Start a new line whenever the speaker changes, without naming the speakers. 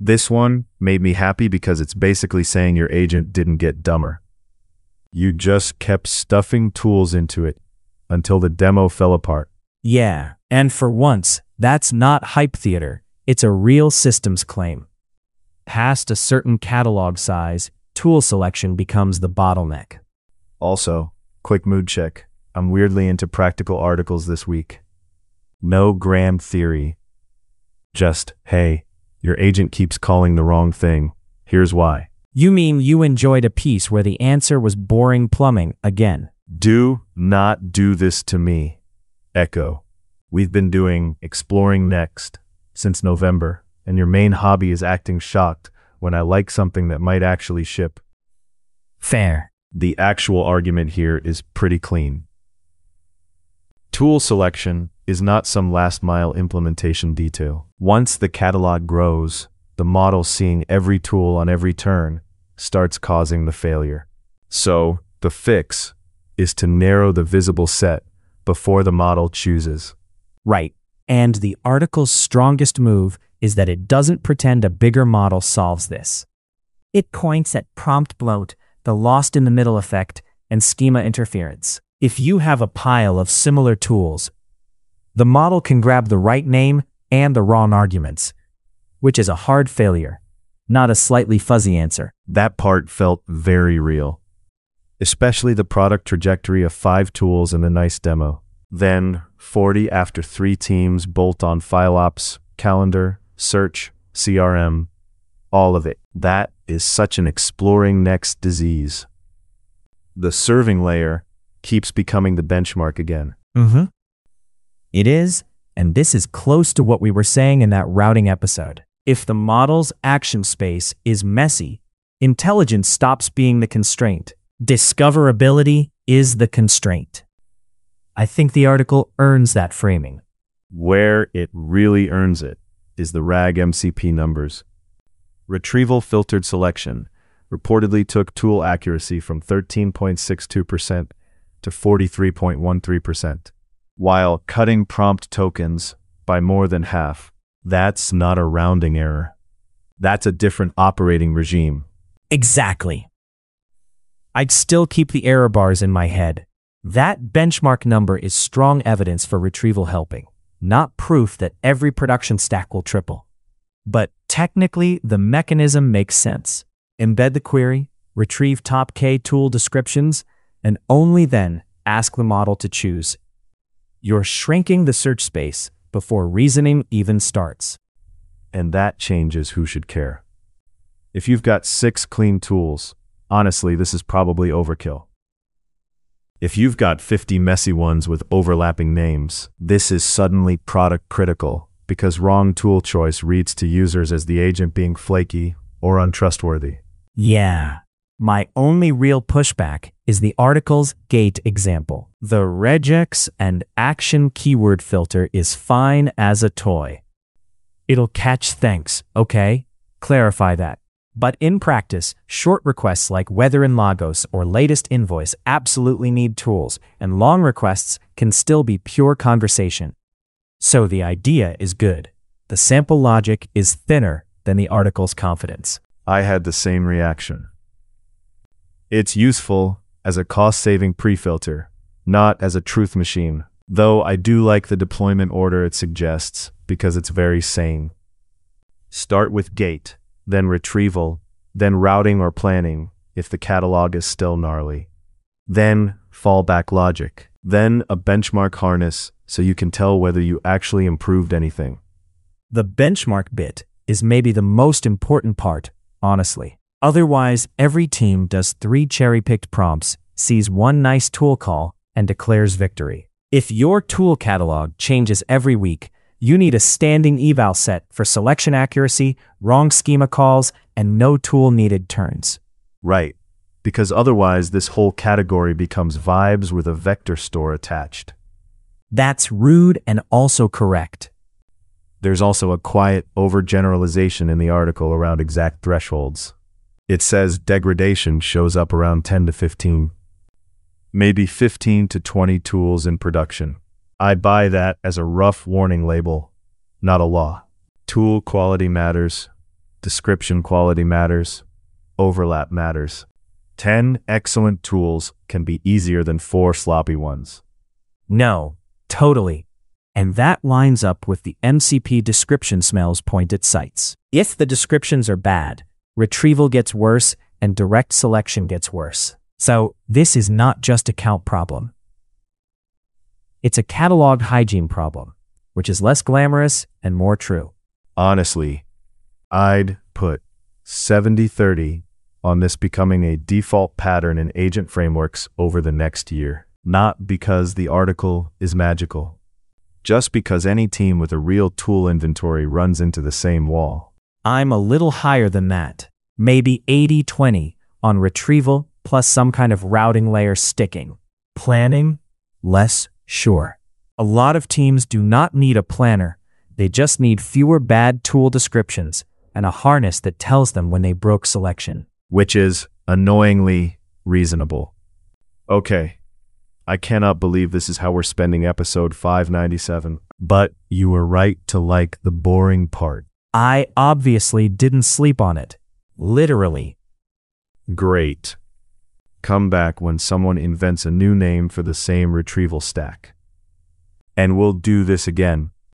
This one made me happy because it's basically saying your agent didn't get dumber. You just kept stuffing tools into it until the demo fell apart.
Yeah, and for once, that's not hype theater. It's a real systems claim. Past a certain catalog size, tool selection becomes the bottleneck.
Also, quick mood check. I'm weirdly into practical articles this week. No Graham theory. Just, hey, your agent keeps calling the wrong thing. Here's why.
You mean you enjoyed a piece where the answer was boring plumbing again?
Do not do this to me. Echo. We've been doing Exploring Next since November, and your main hobby is acting shocked when I like something that might actually ship.
Fair.
The actual argument here is pretty clean. Tool selection is not some last-mile implementation detail. Once the catalog grows, the model seeing every tool on every turn starts causing the failure. So, the fix is to narrow the visible set before the model chooses.
Right. And the article's strongest move is that it doesn't pretend a bigger model solves this. It points at prompt bloat, the lost in the middle effect, and schema interference. If you have a pile of similar tools, the model can grab the right name and the wrong arguments, which is a hard failure, not a slightly fuzzy answer.
That part felt very real, especially the product trajectory of 5 tools in the nice demo. Then 40 after 3 teams bolt on file ops, calendar, search, CRM, all of it. That is such an Exploring Next disease. The serving layer keeps becoming the benchmark again.
It is, and this is close to what we were saying in that routing episode. If the model's action space is messy, intelligence stops being the constraint. Discoverability is the constraint. I think the article earns that framing.
Where it really earns it is the RAG MCP numbers. Retrieval filtered selection reportedly took tool accuracy from 13.62% to 43.13%, while cutting prompt tokens by more than half. That's not a rounding error. That's a different operating regime.
Exactly. I'd still keep the error bars in my head. That benchmark number is strong evidence for retrieval helping, not proof that every production stack will triple. But technically, the mechanism makes sense. Embed the query, retrieve top K tool descriptions, and only then ask the model to choose. You're shrinking the search space before reasoning even starts.
And that changes who should care. If you've got 6 clean tools, honestly, this is probably overkill. If you've got 50 messy ones with overlapping names, this is suddenly product critical because wrong tool choice reads to users as the agent being flaky or untrustworthy.
Yeah. My only real pushback is the article's gate example. The regex and action keyword filter is fine as a toy. It'll catch thanks, okay? Clarify that. But in practice, short requests like weather in Lagos or latest invoice absolutely need tools, and long requests can still be pure conversation. So the idea is good. The sample logic is thinner than the article's confidence.
I had the same reaction. It's useful as a cost-saving pre-filter, not as a truth machine, though I do like the deployment order it suggests because it's very sane. Start with gate, then retrieval, then routing or planning if the catalog is still gnarly. Then fallback logic, then a benchmark harness so you can tell whether you actually improved anything.
The benchmark bit is maybe the most important part, honestly. Otherwise, every team does 3 cherry-picked prompts, sees 1 nice tool call, and declares victory. If your tool catalog changes every week, you need a standing eval set for selection accuracy, wrong schema calls, and no tool needed turns.
Right, because otherwise this whole category becomes vibes with a vector store attached.
That's rude and also correct.
There's also a quiet overgeneralization in the article around exact thresholds. It says degradation shows up around 10 to 15. Maybe 15 to 20 tools in production. I buy that as a rough warning label, not a law. Tool quality matters, Description quality matters. Overlap matters. 10 excellent tools can be easier than 4 sloppy ones.
No, totally. And that lines up with the MCP description smells pointed sites. If the descriptions are bad, retrieval gets worse and direct selection gets worse. So this is not just a count problem. It's a catalog hygiene problem, which is less glamorous and more true.
Honestly, I'd put 70-30 on this becoming a default pattern in agent frameworks over the next year. Not because the article is magical, just because any team with a real tool inventory runs into the same wall.
I'm a little higher than that. Maybe 80-20 on retrieval plus some kind of routing layer sticking. Planning? Less sure. A lot of teams do not need a planner. They just need fewer bad tool descriptions and a harness that tells them when they broke selection.
Which is annoyingly reasonable. Okay, I cannot believe this is how we're spending episode 597. But you were right to like the boring part.
I obviously didn't sleep on it. Literally.
Great. Come back when someone invents a new name for the same retrieval stack. And we'll do this again.